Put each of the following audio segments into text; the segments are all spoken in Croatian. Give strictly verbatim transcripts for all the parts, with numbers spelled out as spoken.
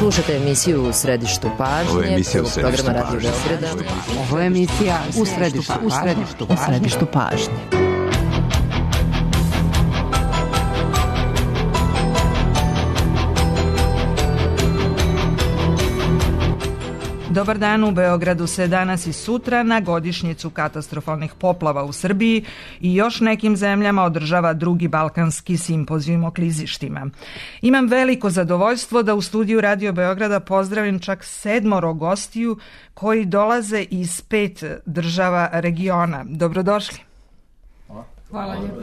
Slušajte emisiju U središtu pažnje. Ovo je emisija U središtu pažnje. Ovo je emisija U središtu pažnje. U središtu pažnje. Dobar dan, u Beogradu se danas i sutra na godišnjicu katastrofalnih poplava u Srbiji i još nekim zemljama održava drugi balkanski simpozijum o klizištima. Imam veliko zadovoljstvo da u studiju Radio Beograda pozdravim čak sedmoro gostiju koji dolaze iz pet država regiona. Dobrodošli. Hvala lijepo.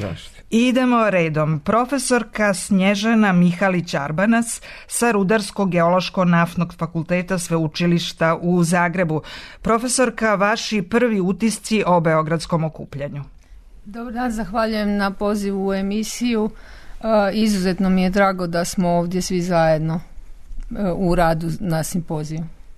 Idemo redom. Profesorka Snježana Mihalić-Arbanac sa Rudarsko-geološko-naftnog fakulteta Sveučilišta u Zagrebu. Profesorka, vaši prvi utisci o beogradskom okupljanju. Dobar dan, zahvaljujem na pozivu u emisiju. Izuzetno mi je drago da smo ovdje svi zajedno u radu na simpoziju.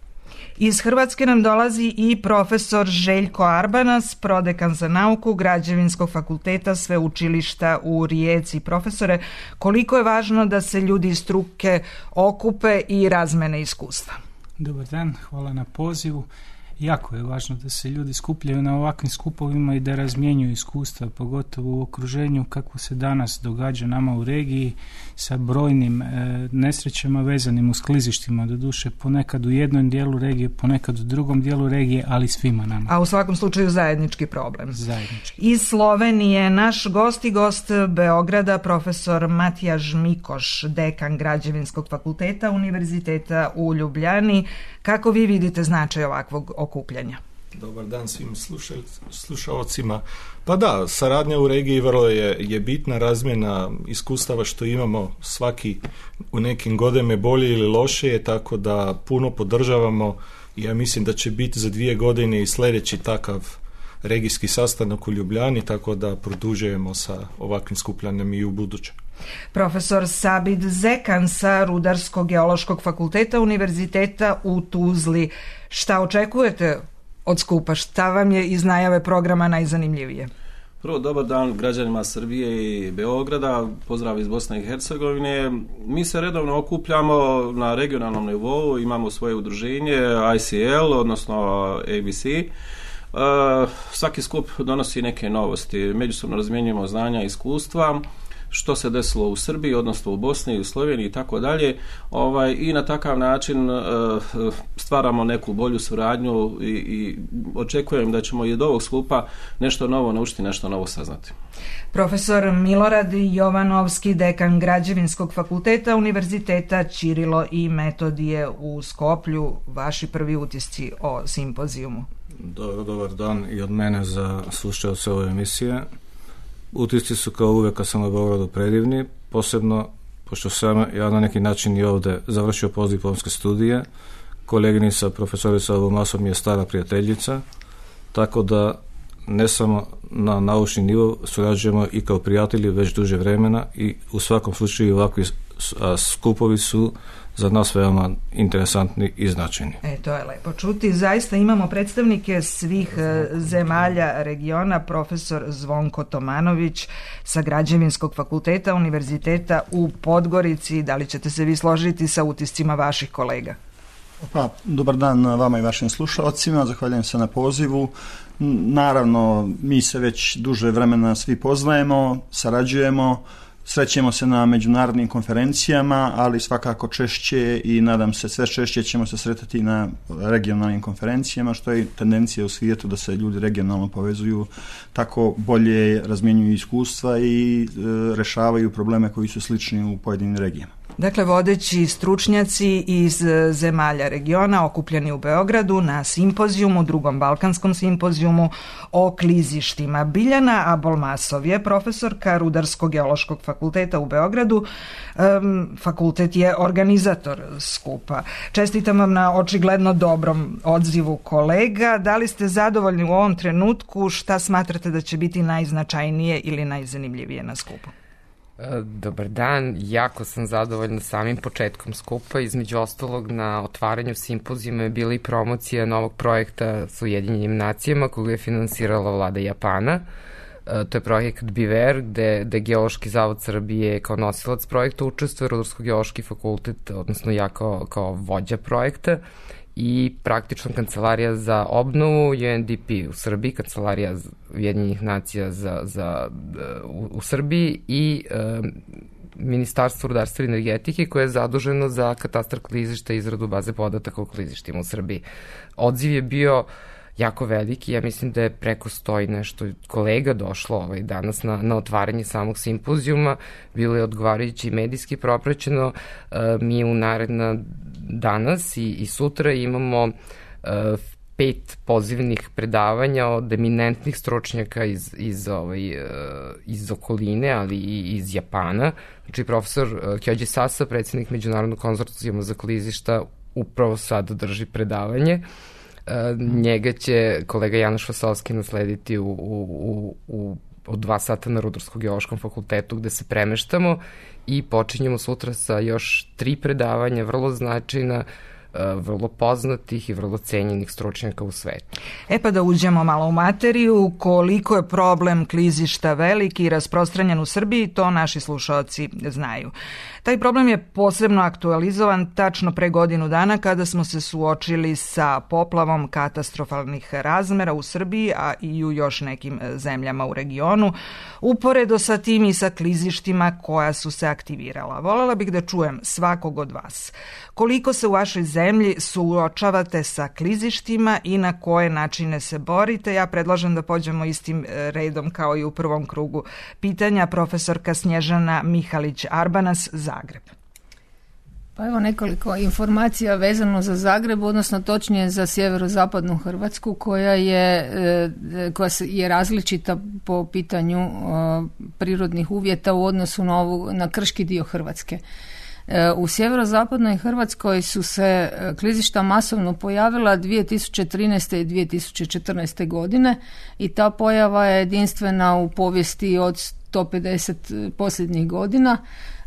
Iz Hrvatske nam dolazi i profesor Željko Arbanac, prodekan za nauku Građevinskog fakulteta Sveučilišta u Rijeci. Profesore, koliko je važno da se ljudi iz struke okupe i razmene iskustva? Dobar dan, hvala na pozivu. Jako je važno da se ljudi skupljaju na ovakvim skupovima i da razmjenjuju iskustva, pogotovo u okruženju kako se danas događa nama u regiji sa brojnim e, nesrećama vezanim uz klizištima, doduše ponekad u jednom dijelu regije, ponekad u drugom dijelu regije, ali svima nama. A u svakom slučaju zajednički problem. Zajednički. Iz Slovenije naš gost i gost Beograda, profesor Matjaž Mikoš, dekan Građevinskog fakulteta Univerziteta u Ljubljani. Kako vi vidite značaj ovakvog okupljanja? Dobar dan svim slušalcima. Pa da, saradnja u regiji vrlo je, je bitna, razmjena iskustava što imamo svaki u nekim godinama bolje ili lošije, tako da puno podržavamo i ja mislim da će biti za dvije godine i sljedeći takav regijski sastanak u Ljubljani, tako da produžujemo sa ovakvim skupljanjem i u buduće. Profesor Sabit Zekan sa Rudarsko-geološkog fakulteta Univerziteta u Tuzli. Šta očekujete od skupa? Šta vam je iz najave programa najzanimljivije? Prvo, dobar dan građanima Srbije i Beograda, pozdrav iz Bosne i Hercegovine. Mi se redovno okupljamo na regionalnom nivou, imamo svoje udruženje I C L, odnosno A B C. Uh, svaki skup donosi neke novosti, međusobno razmjenjujemo znanja i iskustva, što se desilo u Srbiji, odnosno u Bosni i u Sloveniji i tako dalje, ovaj, i na takav način uh, stvaramo neku bolju suradnju i, i očekujem da ćemo i od ovog skupa nešto novo naučiti, nešto novo saznati. Profesor Milorad Jovanovski, dekan Građevinskog fakulteta Univerziteta Ćirilo i Metodije u Skoplju. Vaši prvi utisci o simpozijumu? Dobar, dobar dan i od mene za slušalce ove emisije. Utisci su kao uvijek kad sam u Beogradu predivni, posebno pošto sam ja na neki način i ovdje završio postdiplomske studije. Koleginica profesorica Obomaso mi je stara prijateljica, tako da ne samo na naučni nivo surađujemo i kao prijatelji već duže vremena i u svakom slučaju ovakvi skupovi su za nas veoma interesantni i značajni. E, to je lepo čuti. Zaista imamo predstavnike svih zemalja regiona, profesor Zvonko Tomanović sa Građevinskog fakulteta Univerziteta u Podgorici. Da li ćete se vi složiti sa utiscima vaših kolega? Pa, dobar dan vama i vašim slušalcima, zahvaljujem se na pozivu. Naravno, mi se već duže vremena svi poznajemo, sarađujemo, srećemo se na međunarodnim konferencijama, ali svakako češće i nadam se sve češće ćemo se sretati na regionalnim konferencijama, što je tendencija u svijetu da se ljudi regionalno povezuju, tako bolje razmjenjuju iskustva i e, rešavaju probleme koji su slični u pojedinim regijama. Dakle, vodeći stručnjaci iz zemalja regiona okupljeni u Beogradu na simpozijumu, drugom balkanskom simpozijumu o klizištima. Biljana Abolmasov je profesorka Rudarsko-geološkog fakulteta u Beogradu. Um, fakultet je organizator skupa. Čestitam vam na očigledno dobrom odzivu kolega. Da li ste zadovoljni u ovom trenutku? Šta smatrate da će biti najznačajnije ili najzanimljivije na skupu? Dobar dan, jako sam zadovoljna samim početkom skupa. Između ostalog, na otvaranju simpozijuma je bila i promocija novog projekta s Ujedinjenim nacijama koga je finansirala vlada Japana. To je projekat BIVER, gde, gde Geološki zavod Srbije kao nosilac projekta učestvuje, Rudarsko-geološki fakultet, odnosno ja kao, kao vođa projekta, i praktično Kancelarija za obnovu U N D P u Srbiji, Kancelarija Ujedinjenih nacija za, za, u, u Srbiji i um, Ministarstvo rudarstva i energetike koje je zaduženo za katastar klizišta i izradu baze podataka o klizištima u Srbiji. Odziv je bio jako veliki, ja mislim da je preko sto i nešto kolega došlo ovaj danas na, na otvaranje samog simpozijuma, bilo je odgovarajući medijski propraćeno, uh, mi u naredna danas i, i sutra imamo uh, pet pozivnih predavanja od eminentnih stručnjaka iz, iz, ovaj, uh, iz okoline, ali i iz Japana. Znači, profesor uh, Kyoji Sasa, predsjednik Međunarodnog konzorcijuma za klizišta, upravo sad drži predavanje. Uh, njega će kolega Janoš Vasovski naslediti u, u, u, u od dva sata na Rudarsko-geološkom fakultetu gde se premeštamo i počinjemo sutra sa još tri predavanja, vrlo značajna, vrlo poznatih i vrlo cenjenih stručnjaka u svetu. E pa da uđemo malo u materiju, koliko je problem klizišta veliki i rasprostranjen u Srbiji, to naši slušaoci znaju. Taj problem je posebno aktualizovan tačno pre godinu dana kada smo se suočili sa poplavom katastrofalnih razmera u Srbiji, a i u još nekim zemljama u regionu, uporedo sa tim i sa klizištima koja su se aktivirala. Volela bih da čujem svakog od vas. Koliko se u vašoj zemlji suočavate sa klizištima i na koje načine se borite? Ja predlažem da pođemo istim redom kao i u prvom krugu pitanja. Profesorka Snježana Mihalić-Arbanas, Zagreb. Pa evo nekoliko informacija vezano za Zagreb, odnosno točnije za sjeverozapadnu Hrvatsku koja je, koja je različita po pitanju prirodnih uvjeta u odnosu na, ovu, na krški dio Hrvatske. U sjeverozapadnoj Hrvatskoj su se klizišta masovno pojavila dvije tisuće trinaeste i dvije tisuće četrnaeste godine i ta pojava je jedinstvena u povijesti od sto pedeset posljednjih godina.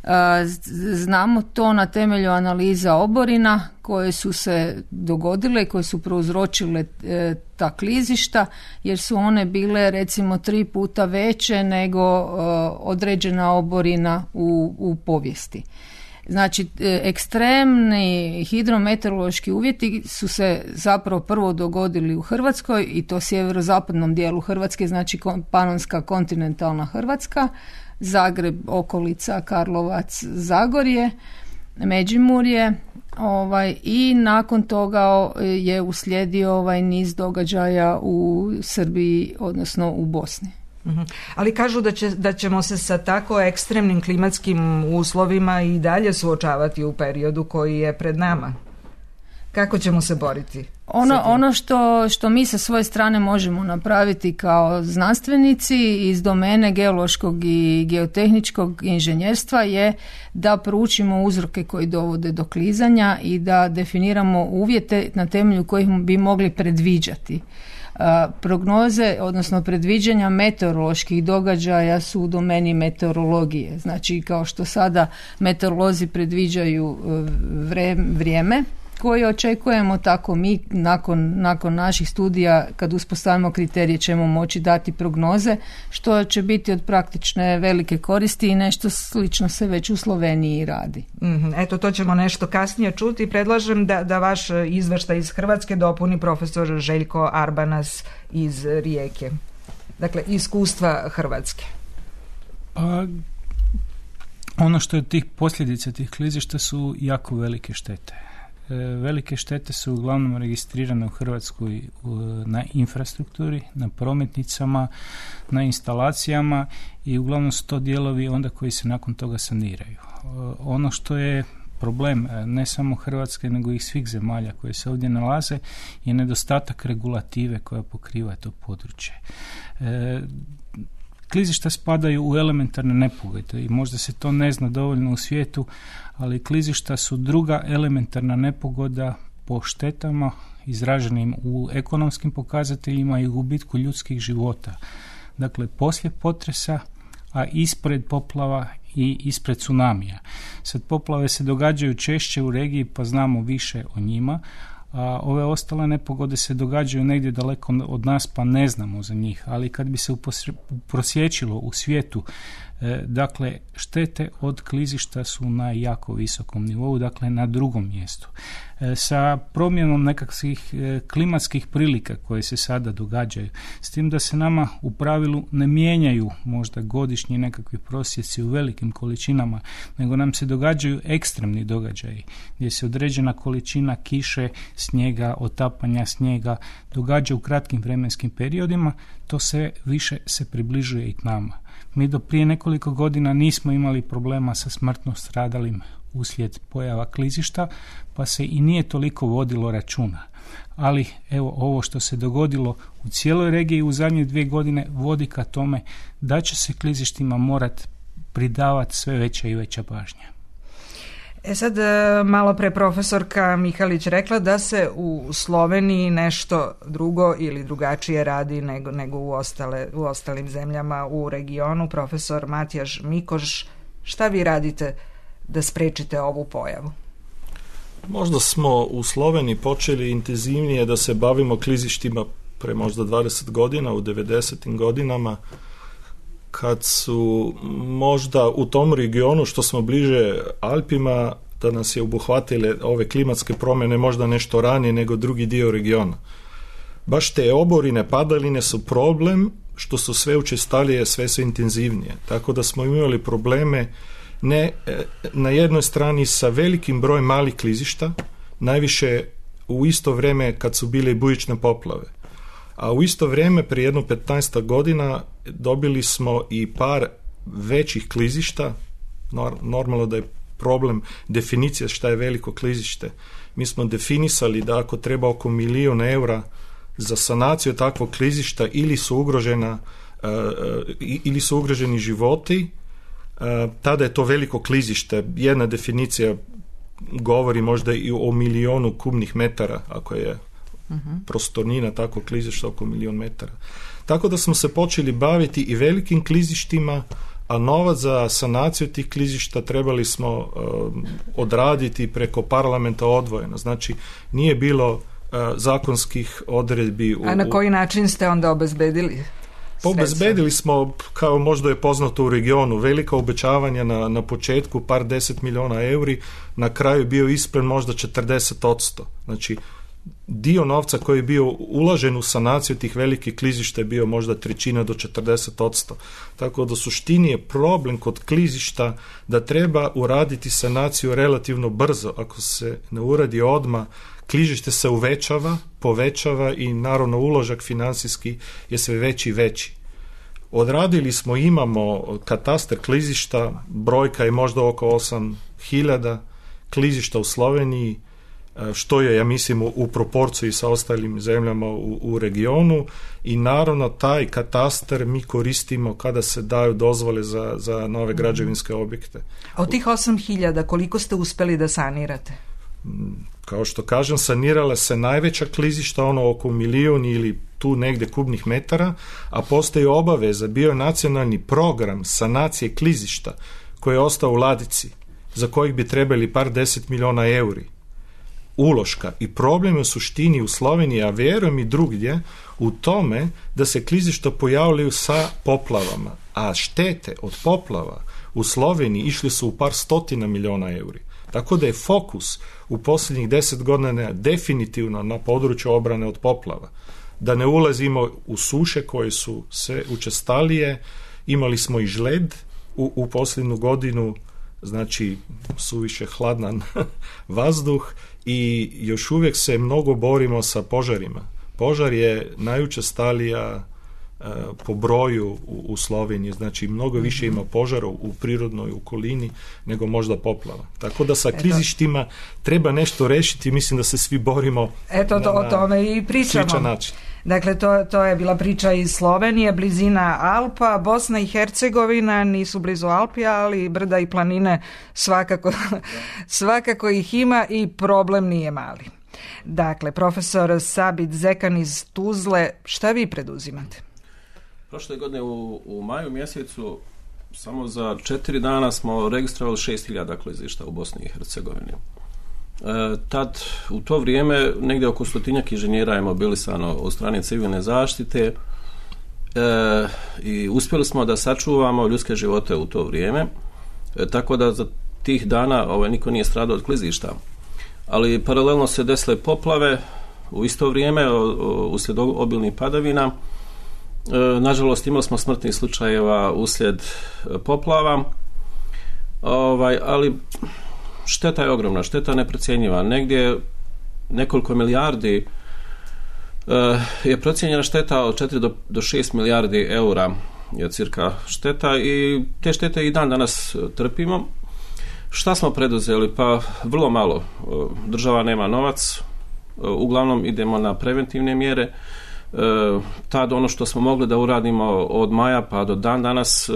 Znamo to na temelju analiza oborina koje su se dogodile i koje su prouzročile ta klizišta, jer su one bile recimo tri puta veće nego određena oborina u, u povijesti. Znači, ekstremni hidrometeorološki uvjeti su se zapravo prvo dogodili u Hrvatskoj i to sjeverozapadnom dijelu Hrvatske, znači panonska kontinentalna Hrvatska, Zagreb, okolica, Karlovac, Zagorje, Međimurje, ovaj, i nakon toga je uslijedio ovaj niz događaja u Srbiji, odnosno u Bosni. Ali kažu da, će, da ćemo se sa tako ekstremnim klimatskim uslovima i dalje suočavati u periodu koji je pred nama. Kako ćemo se boriti? Ono, ono što, što mi sa svoje strane možemo napraviti kao znanstvenici iz domene geološkog i geotehničkog inženjerstva je da proučimo uzroke koji dovode do klizanja i da definiramo uvjete na temelju kojih bi mogli predviđati. Prognoze, odnosno predviđanja meteoroloških događaja su u domeni meteorologije. Znači, kao što sada meteorolozi predviđaju vrijeme koje očekujemo, tako mi nakon, nakon naših studija, kad uspostavimo kriterije, ćemo moći dati prognoze, što će biti od praktične velike koristi i nešto slično se već u Sloveniji radi. Mm-hmm. Eto, to ćemo nešto kasnije čuti. Predlažem da, da vaš izveštaj iz Hrvatske dopuni profesor Željko Arbanas iz Rijeke. Dakle, iskustva Hrvatske. Pa, ono što je tih posljedica tih klizišta su jako velike štete. Velike štete su uglavnom registrirane u Hrvatskoj na infrastrukturi, na prometnicama, na instalacijama i uglavnom su to dijelovi onda koji se nakon toga saniraju. Ono što je problem ne samo Hrvatske nego i svih zemalja koje se ovdje nalaze je nedostatak regulative koja pokriva to područje. E, klizišta spadaju u elementarne nepogode i možda se to ne zna dovoljno u svijetu, ali klizišta su druga elementarna nepogoda po štetama izraženim u ekonomskim pokazateljima i u gubitku ljudskih života. Dakle, poslije potresa, a ispred poplava i ispred tsunamija. Sad, poplave se događaju češće u regiji pa znamo više o njima, a ove ostale nepogode se događaju negdje daleko od nas pa ne znamo za njih, ali kad bi se prosječilo u svijetu, e, dakle štete od klizišta su na jako visokom nivou, dakle na drugom mjestu. E, sa promjenom nekakvih e, klimatskih prilika koje se sada događaju, s tim da se nama u pravilu ne mijenjaju možda godišnji nekakvi prosjeci u velikim količinama, nego nam se događaju ekstremni događaji gdje se određena količina kiše, snijega, otapanja snijega događa u kratkim vremenskim periodima, to sve više se približuje i k nama. Mi do prije nekoliko godina nismo imali problema sa smrtno stradalim uslijed pojava klizišta, pa se i nije toliko vodilo računa. Ali evo ovo što se dogodilo u cijeloj regiji u zadnje dvije godine vodi ka tome da će se klizištima morati pridavati sve veća i veća pažnja. E sad, malo pre profesorka Mihalić rekla da se u Sloveniji nešto drugo ili drugačije radi nego, nego u, ostale, u ostalim zemljama u regionu. Profesor Matijaš Mikoš, šta vi radite da sprečite ovu pojavu? Možda smo u Sloveniji počeli intenzivnije da se bavimo klizištima pre možda dvadeset godina, u devedesetim godinama, kad su možda u tom regionu što smo bliže Alpima, da nas je obuhvatile ove klimatske promjene možda nešto ranije nego drugi dio regiona. Baš te oborine, padaline su problem što su sve učestalije, sve su intenzivnije. Tako da smo imali probleme ne na jednoj strani sa velikim brojem malih klizišta, najviše u isto vrijeme kad su bile bujične poplave. A u isto vrijeme, prije jedno petnaest godina, dobili smo i par većih klizišta. Normalno da je problem definicija šta je veliko klizište. Mi smo definisali da ako treba oko milijun eura za sanaciju takvog klizišta ili su ugrožena uh, ili su ugroženi životi, uh, tada je to veliko klizište. Jedna definicija govori možda i o milijonu kubnih metara, ako je uh-huh. prostornina takvog klizišta oko milijun metara. Tako da smo se počeli baviti i velikim klizištima, a novac za sanaciju tih klizišta trebali smo uh, odraditi preko parlamenta odvojeno. Znači, nije bilo uh, zakonskih odredbi. U, a na koji način ste onda obezbedili? Obezbedili smo, kao možda je poznato u regionu, velika obećavanja na, na početku, par deset miliona euri, na kraju bio ispren možda četrdeset posto. Znači, dio novca koji je bio ulažen u sanaciju tih velikih klizišta je bio možda trećina do četrdeset posto. Tako da u suštini je problem kod klizišta da treba uraditi sanaciju relativno brzo. Ako se ne uradi odmah, klizište se uvećava, povećava i naravno uložak financijski je sve veći i veći. Odradili smo, imamo katastar klizišta, brojka je možda oko osam hiljada klizišta u Sloveniji, što je, ja mislim, u proporciji sa ostalim zemljama u, u regionu, i naravno taj katastar mi koristimo kada se daju dozvole za, za nove građevinske objekte. A od tih osam hiljada koliko ste uspeli da sanirate? Kao što kažem, sanirala se najveća klizišta, ono oko milijun ili tu negdje kubnih metara, a postoji obaveza, bio nacionalni program sanacije klizišta koji je ostao u ladici, za kojih bi trebali par deset miliona euri uloška. I problem je u suštini u Sloveniji, a vjerujem i drugdje, u tome da se klizišta pojavljaju sa poplavama, a štete od poplava u Sloveniji išli su u par stotina miliona euri. Tako da je fokus u posljednjih deset godina definitivno na području obrane od poplava. Da ne ulazimo u suše koje su sve učestalije, imali smo i žled u, u posljednju godinu, znači suviše hladan vazduh, i još uvijek se mnogo borimo sa požarima. Požar je najučestalija uh, po broju u, u Sloveniji, znači mnogo više ima požara u prirodnoj okolini nego možda poplava. Tako da sa klizištima treba nešto rešiti, mislim da se svi borimo. Eto, to, na, o tome i pričamo. Način. Dakle, to, to je bila priča iz Slovenije, blizina Alpa, Bosna i Hercegovina, nisu blizu Alpija, ali brda i planine svakako, svakako ih ima i problem nije mali. Dakle, profesor Sabit Zekan iz Tuzle, šta vi preduzimate? Prošle godine u, u maju mjesecu samo za četiri dana smo registrovali šest hiljada klizišta u Bosni i Hercegovini. Tad, u to vrijeme, negdje oko stotinjak inženjera je mobilisano od strane civilne zaštite e, i uspjeli smo da sačuvamo ljudske živote u to vrijeme, e, tako da za tih dana ovaj, niko nije stradao od klizišta. Ali paralelno se desile poplave u isto vrijeme uslijed obilnih padavina. E, nažalost, imali smo smrtnih slučajeva uslijed poplava, ovaj, ali šteta je ogromna, šteta neprocjenjiva. Negdje nekoliko milijardi uh, je procijenjena šteta od četiri do šest milijardi eura je cirka šteta i te štete i dan danas trpimo. Šta smo preduzeli? Pa vrlo malo. Država nema novac, uglavnom idemo na preventivne mjere. Uh, tad ono što smo mogli da uradimo od maja pa do dan danas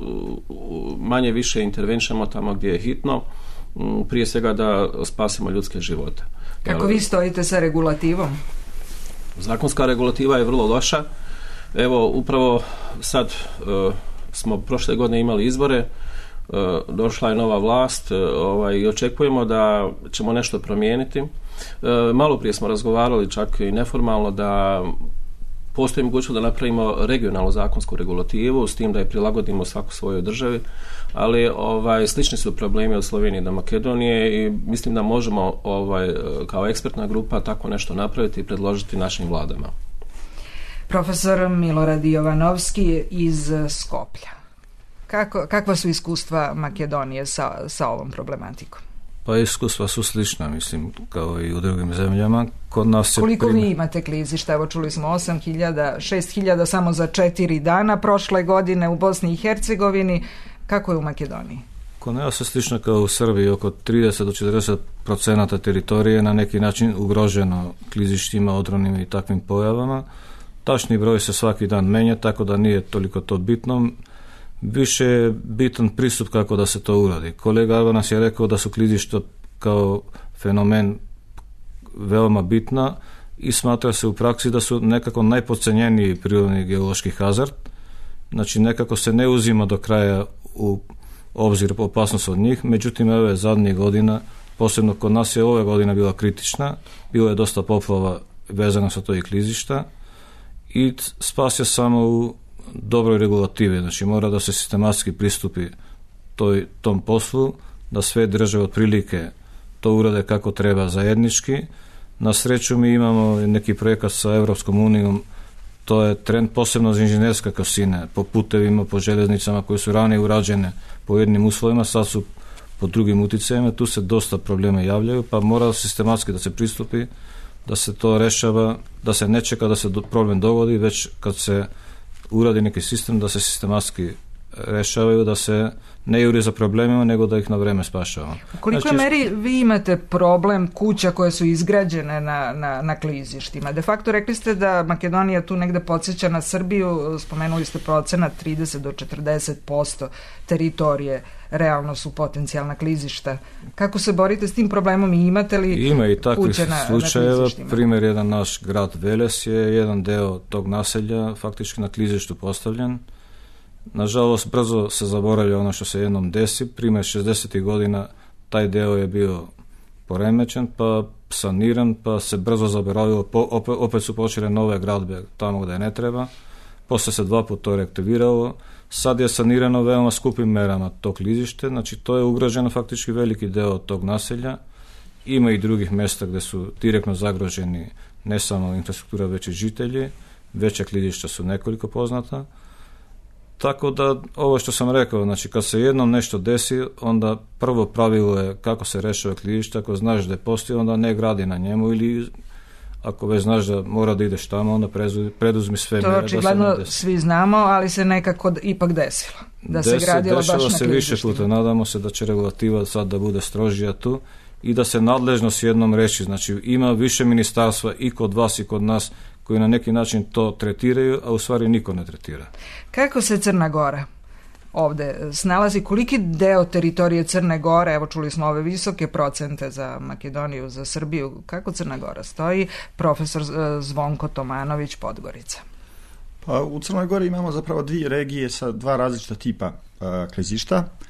uh, manje više intervenšemo tamo gdje je hitno, prije svega da spasimo ljudske živote. Kako vi stojite sa regulativom? Zakonska regulativa je vrlo loša. Evo, upravo sad uh, smo prošle godine imali izbore, uh, došla je nova vlast uh, ovaj, i očekujemo da ćemo nešto promijeniti. Uh, malo prije smo razgovarali čak i neformalno da postoji mogućnost da napravimo regionalnu zakonsku regulativu s tim da je prilagodimo svaku svojoj državi, ali ovaj, slični su problemi od Slovenije do Makedonije i mislim da možemo ovaj, kao ekspertna grupa tako nešto napraviti i predložiti našim vladama. Profesor Milorad Jovanovski iz Skoplja. Kako, kakva su iskustva Makedonije sa, sa ovom problematikom? Pa iskustva su slična, mislim, kao i u drugim zemljama. Kod nas Koliko primjer... vi imate klizišta? Evo čuli smo osam hiljada, šest hiljada samo za četiri dana prošle godine u Bosni i Hercegovini. Kako je u Makedoniji? Kod nas je slično kao u Srbiji, oko trideset do četrdeset procenata teritorije na neki način ugroženo klizištima, otrovnim i takvim pojavama. Tačni broj se svaki dan menja, tako da nije toliko to bitno. Više je bitan pristup kako da se to uradi. Kolega Albanas je rekao da su klizišta kao fenomen veoma bitna i smatra se u praksi da su nekako najpodcenjeniji prirodni geološki hazard. Znači nekako se ne uzima do kraja u obzir opasnost od njih, međutim ove zadnjih godina, posebno kod nas je ove godina bila kritična, bilo je dosta poplava vezano sa toj klizišta i spas je samo u dobroj regulativi, znači mora da se sistematski pristupi toj, tom poslu, da sve države otprilike to urade kako treba zajednički. Na sreću mi imamo neki projekat sa Europskom unijom, to je trend posebno za inženjerske kosine, po putevima, po željeznicama koje su ranije urađene po jednim uslovima, sad su po drugim utjecajima, tu se dosta problema javljaju, pa mora sistematski da se pristupi, da se to rešava, da se ne čeka da se problem dogodi, već kad se uradi neki sistem da se sistematski rešavaju, da se ne juri za problemima, nego da ih na vreme spašava. U koliko znači, meri vi imate problem kuća koje su izgrađene na, na, na klizištima? De facto rekli ste da Makedonija tu negde podsjeća na Srbiju, spomenuli ste procenat trideset do četrdeset posto teritorije realno su potencijalna klizišta. Kako se borite s tim problemom i imate li Ima i takvih kuće na, slučajeva. Na primjer, jedan naš grad Veles je jedan deo tog naselja faktički na klizištu postavljen. Nažalost, brzo se zaboravlja ono što se jednom desi. Primjer, šezdesetih godina taj deo je bio poremećen, pa saniran, pa se brzo zaboravilo, po, opet, opet su počele nove gradbe tamo gdje ne treba. Poslije se dva puta to reaktiviralo. Sad je sanirano veoma skupim merama to klizište, znači to je ugroženo faktički veliki deo tog naselja. Ima i drugih mjesta gdje su direktno zagroženi ne samo infrastruktura, već i žitelji. Veća klizišta su nekoliko poznata. Tako da, ovo što sam rekao, znači kad se jednom nešto desi, onda prvo pravilo je kako se rešava klizište, ako znaš da je postoji, onda ne gradi na njemu ili ako već znaš da mora da ideš tamo, onda preduzmi sve to mjere. To očigledno svi znamo, ali se nekako ipak desilo. Da Desi, se gradilo baš na klizištima. Dešava se više puta, nadamo se da će regulativa sad da bude strožija tu i da se nadležnost jednom reši, znači ima više ministarstva i kod vas i kod nas koji na neki način to tretiraju, a u stvari niko ne tretira. Kako se Crna Gora ovdje snalazi? Koliki deo teritorije Crne Gore, evo čuli smo ove visoke procente za Makedoniju, za Srbiju, kako Crna Gora stoji? Profesor Zvonko Tomanović, Podgorica. Pa u Crnoj Gori imamo zapravo dvije regije sa dva različita tipa uh, klizišta.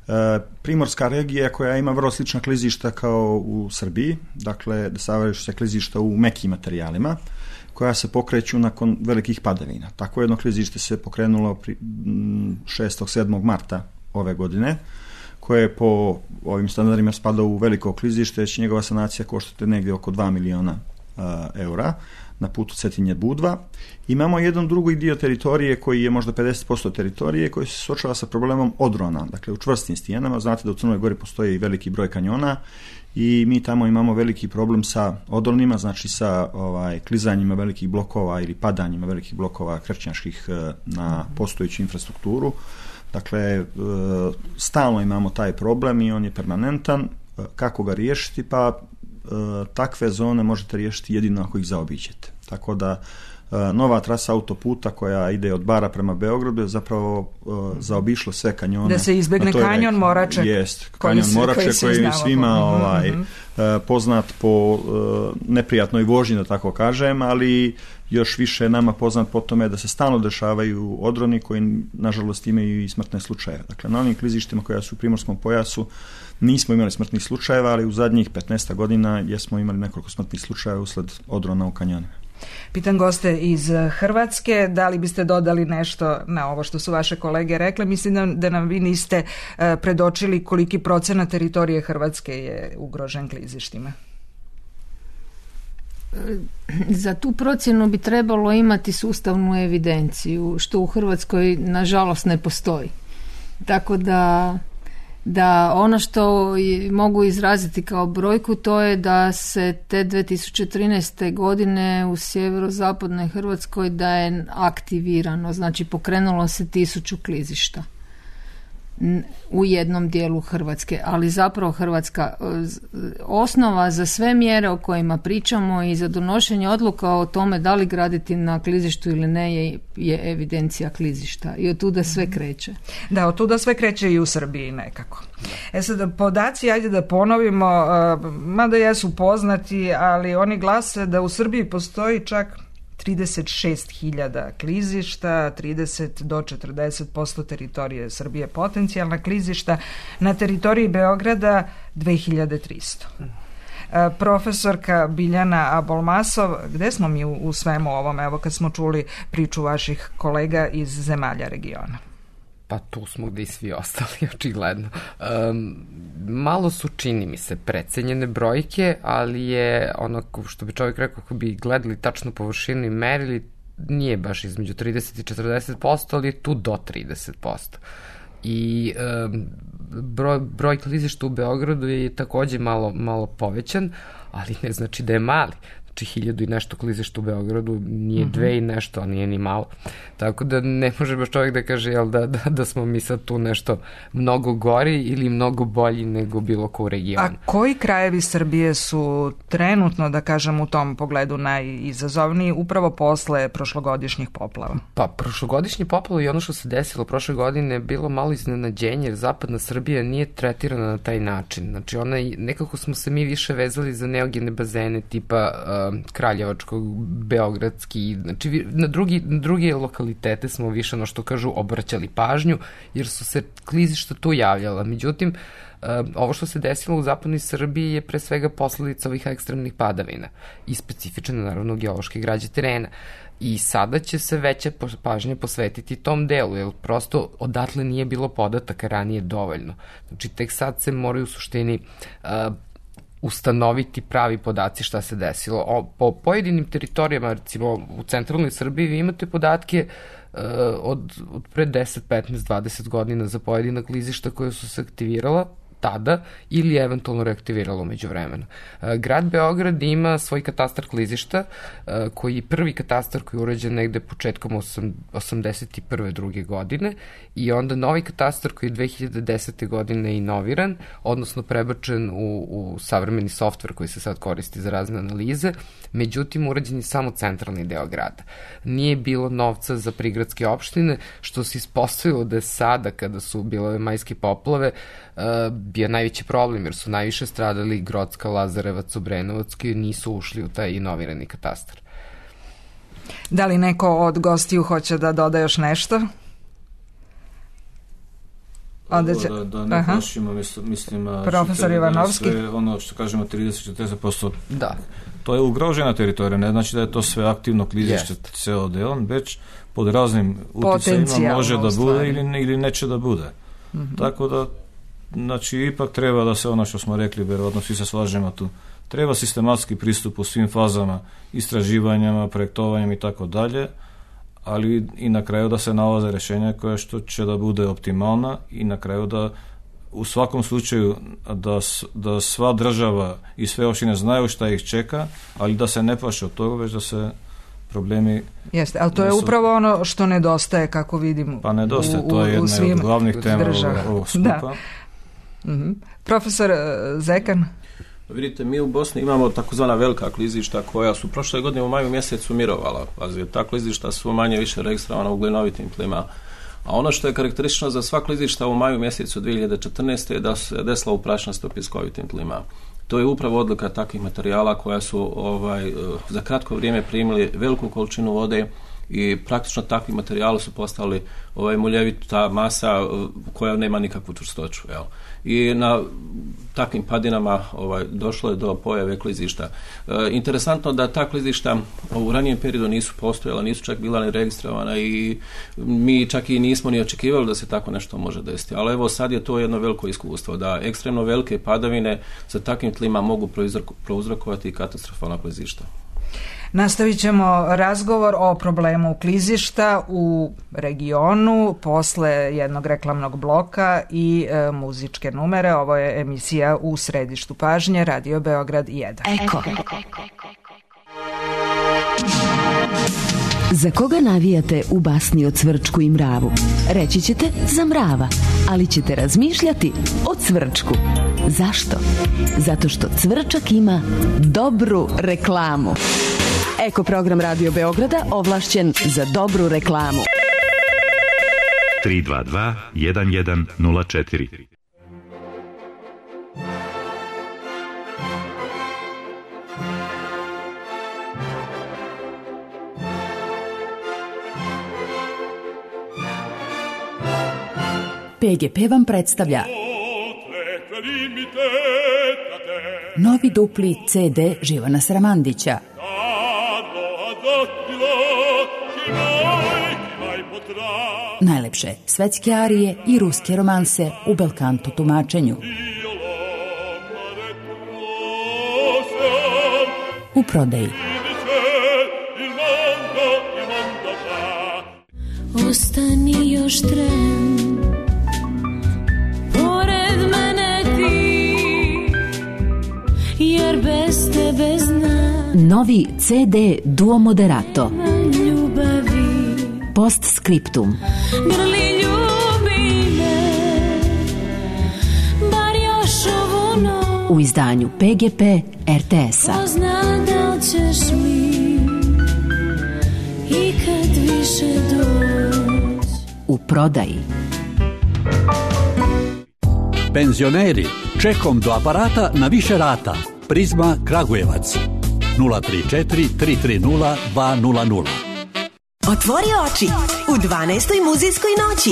Primorska regija koja ima vrlo slična klizišta kao u Srbiji, dakle dešavaju se klizišta u mekim materijalima koja se pokreću nakon velikih padavina. Tako jedno klizište se pokrenulo šestog sedmog marta ove godine, koje je po ovim standardima spada u veliko klizište, će njegova sanacija koštati negdje oko dva miliona eura na putu Cetinje-Budva. Imamo jedan drugi dio teritorije koji je možda pedeset posto teritorije koji se suočava sa problemom odrona, dakle u čvrstim stijenama. Znate da u Crnoj Gori postoji veliki broj kanjona i mi tamo imamo veliki problem sa odronima, znači sa ovaj, klizanjima velikih blokova ili padanjima velikih blokova krčnjaških na postojeću infrastrukturu. Dakle, stalno imamo taj problem i on je permanentan. Kako ga riješiti? Pa takve zone možete riješiti jedino ako ih zaobiđete. Tako da nova trasa autoputa koja ide od Bara prema Beogradu je zapravo zaobišla sve kanjone. Da se izbegne kanjon Moraček. Jest, kanjon Moraček koji je svima ovaj, poznat po neprijatnoj vožnji, da tako kažem, ali još više nama poznat po tome da se stalno dešavaju odroni koji nažalost imaju i smrtne slučajeve. Dakle, na onim klizištima koja su u primorskom pojasu nismo imali smrtnih slučajeva, ali u zadnjih petnaest godina jesmo imali nekoliko smrtnih slučajeva usled odrona u kanjonima. Pitam goste iz Hrvatske, da li biste dodali nešto na ovo što su vaše kolege rekle? Mislim da nam vi niste predočili koliki procenat teritorije Hrvatske je ugrožen klizištima. Za tu procjenu bi trebalo imati sustavnu evidenciju, što u Hrvatskoj nažalost ne postoji. Tako da da ono što mogu izraziti kao brojku, to je da se te dvije tisuće trinaeste. godine u sjeverozapadnoj Hrvatskoj da je aktivirano, znači pokrenulo se tisuću klizišta u jednom dijelu Hrvatske, ali zapravo Hrvatska osnova za sve mjere o kojima pričamo i za donošenje odluka o tome da li graditi na klizištu ili ne je, je evidencija klizišta i od tuda sve kreće. Da, od tuda sve kreće i u Srbiji nekako. E sad, podaci, ajde da ponovimo, mada jesu poznati, ali oni glase da u Srbiji postoji čak trideset šest hiljada klizišta, trideset do četrdeset posto teritorije Srbije potencijalna klizišta, na teritoriji Beograda dve hiljade tristo. E, profesorka Biljana Abolmasov, gde smo mi u, u svemu ovom, evo kad smo čuli priču vaših kolega iz zemalja regiona? Pa tu smo gde i svi ostali, očigledno. Um, malo su, čini mi se, precenjene brojke, ali je onako, što bi čovjek rekao, ako bi gledali tačno površinu i merili, nije baš između trideset i četrdeset posto, ali je tu do trideset posto. I um, broj, broj klizišta u Beogradu je takođe malo, malo povećan, ali ne znači da je mali. Znači hiljadu i nešto klizišta u Beogradu nije dve i nešto, a nije ni malo. Tako da ne može baš čovjek da kaže jel, da, da, da smo mi sad tu nešto mnogo gori ili mnogo bolji nego bilo ko u regionu. A koji krajevi Srbije su trenutno, da kažem, u tom pogledu najizazovniji upravo posle prošlogodišnjih poplava? Pa prošlogodišnji poplava i ono što se desilo prošle godine je bilo malo iznenađenje, jer zapadna Srbija nije tretirana na taj način. Znači ona, nekako smo se mi više vezali za neogene bazene tipa uh, Kraljevačkog, Beogradski, znači na drugi, na druge lokalitete smo više, ono što kažu, obraćali pažnju, jer su se klizišta tu javljala. Međutim, ovo što se desilo u zapadnoj Srbiji je pre svega posledica ovih ekstremnih padavina i specifične, naravno, geološke građe terena. I sada će se veća pažnja posvetiti tom delu, jer prosto odatle nije bilo podataka ranije dovoljno. Znači, tek sad se moraju u suštini uh, ustanoviti pravi podaci šta se desilo. O, po pojedinim teritorijama, recimo u centralnoj Srbiji, vi imate podatke uh, od, od pre deset, petnaest, dvadeset godina za pojedina klizišta koja su se aktivirala tada ili eventualno reaktiviralo umeđu vremena. Grad Beograd ima svoj katastar klizišta, koji je prvi katastar koji je urađen negde početkom osamdeset prve druge godine, i onda novi katastar koji je dve hiljade desete godine inoviran, odnosno prebačen u, u savremeni softver koji se sad koristi za razne analize. Međutim, urađen je samo centralni deo grada. Nije bilo novca za prigradske opštine, što se ispostavilo da je sada, kada su bile ove majske poplave, bio najveći problem, jer su najviše stradali Grocka, Lazarevac, Obrenovac, koji nisu ušli u taj inovirani katastar. Da li neko od gostiju hoće da doda još nešto? Onda će... Da, da ne Aha. plašimo, mislim, mislim profesor Ivanovski. Sve ono što kažemo trideset do četrdeset posto, Da. to je ugrožena teritorija, ne znači da je to sve aktivno klizište C O D-om, već pod raznim utjecajima može da bude ili, ili neće da bude. Mm-hmm. Tako da, znači, ipak treba da se ono što smo rekli, verovatno svi se slažemo tu, treba sistematski pristup u svim fazama, istraživanjama, projektovanjem i tako dalje, ali i na kraju da se nalaze rješenja koje što će da bude optimalna i na kraju da u svakom slučaju da, da sva država i sve opštine znaju šta ih čeka, ali da se ne plaše od toga, već da se problemi... Jeste, ali to je su... upravo ono što nedostaje, kako vidimo. Pa nedostaje, u, u, to je jedna od glavnih tema ovog skupa. Mm-hmm. Profesor Zekan? Vidite, mi u Bosni imamo takozvana velika klizišta koja su prošle godine u maju mjesecu mirovala. Pazi, ta klizišta su manje više registrovana u glinovitim tlima. A ono što je karakteristično za sva klizišta u maju mjesecu dvije hiljade četrnaeste je da se desila u prašnasto piskovitim tlima. To je upravo odlika takvih materijala koja su ovaj, za kratko vrijeme primili veliku količinu vode i praktično takvi materijali su postali ovaj, muljevita masa koja nema nikakvu čvrstoću. Jel? I na takvim padinama ovaj, došlo je do pojave klizišta. E, interesantno da ta klizišta u ranijem periodu nisu postojala, nisu čak bila ni registrovana i mi čak i nismo ni očekivali da se tako nešto može desiti. Ali evo sad je to jedno veliko iskustvo, da ekstremno velike padavine sa takvim tlima mogu prouzrokovati katastrofalna klizišta. Nastavit ćemo razgovor o problemu klizišta u regionu posle jednog reklamnog bloka i e, muzičke numere. Ovo je emisija U središtu pažnje, Radio Beograd jedan. Eko. Za koga navijate u basni o Cvrčku i mravu? Reći ćete za mrava, ali ćete razmišljati o Cvrčku. Zašto? Zato što Cvrčak ima dobru reklamu. Eko program Radio Beograda ovlašćen za dobru reklamu. tri dva dva jedan jedan nula četiri. P G P vam predstavlja novi dupli C D Živana Sramandića. Najlepše svetske arije i ruske romanse u belkanto tumačenju. U prodaji. Ostani još tren, pored mene ti, jer bez tebe znam. Novi C D Duo Moderato. Postscriptum. Grli ljubi me, bar još ovu noć. U izdanju P G P R T S-a. Pozna da ćeš mi ikad više doć. U prodaji. Penzioneri, čekom do aparata na više rata. Prizma Kragujevac. nula tri četiri tri tri nula dva nula nula. Otvori oči u dvanaestoj muzejskoj noći.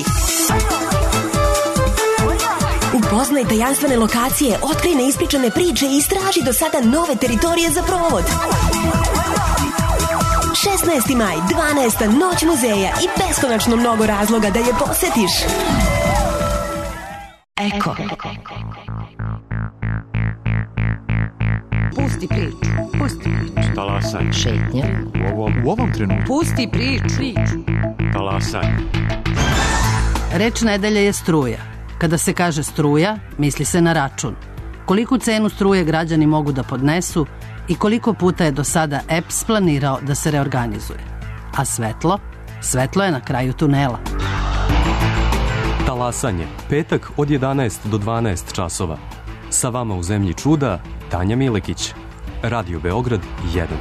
Upoznaj tajanstvene lokacije, otkrij neispričane priče i istraži do sada nove teritorije za provod. šesnaesti maj, dvanaesta noć muzeja i beskonačno mnogo razloga da je posetiš. Eko. Pusti priču, pusti priču. Talasaj. Šetnja. U ovom, u ovom trenutku. Pusti priču. priču. Talasaj. Reč nedelje je struja. Kada se kaže struja, misli se na račun. Koliku cenu struje građani mogu da podnesu i koliko puta je do sada E P S planirao da se reorganizuje. A svetlo? Svetlo je na kraju tunela. Talasanje, petak od jedanaest do dvanaest časova. Sa vama u zemlji čuda, Tanja Milekić. Radio Beograd jedan.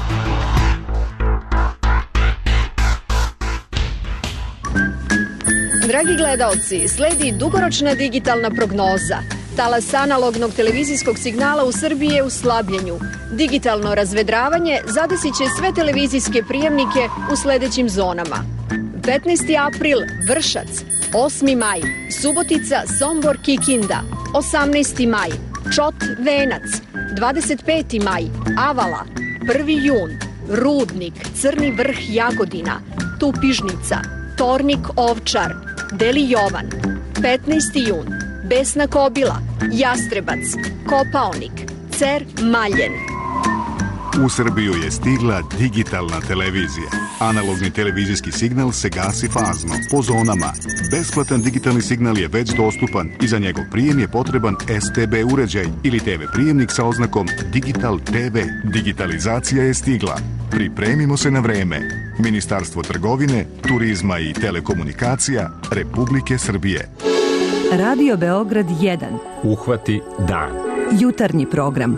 Dragi gledaoci, sledi dugoročna digitalna prognoza. Talas analognog televizijskog signala u Srbiji je u slabljenju. Digitalno razvedravanje zadesit će sve televizijske prijemnike u sledećim zonama. petnaesti april, Vršac. osmi maj, Subotica, Sombor, Kikinda. osamnaesti maj, Čot, Venac. dvadeset peti maj, Avala. prvi jun, Rudnik, Crni vrh, Jagodina. Tupižnica, Tornik, Ovčar. Deli Jovan. petnaesti jun, Besna Kobila, Jastrebac, Kopaonik, Cer, Maljen. U Srbiju je stigla digitalna televizija. Analogni televizijski signal se gasi fazno, po zonama. Besplatan digitalni signal je već dostupan i za njegov prijem je potreban S T B uređaj ili T V prijemnik sa oznakom Digital T V. Digitalizacija je stigla. Pripremimo se na vreme. Ministarstvo trgovine, turizma i telekomunikacija Republike Srbije. Radio Beograd jedan. Uhvati dan. Jutarnji program.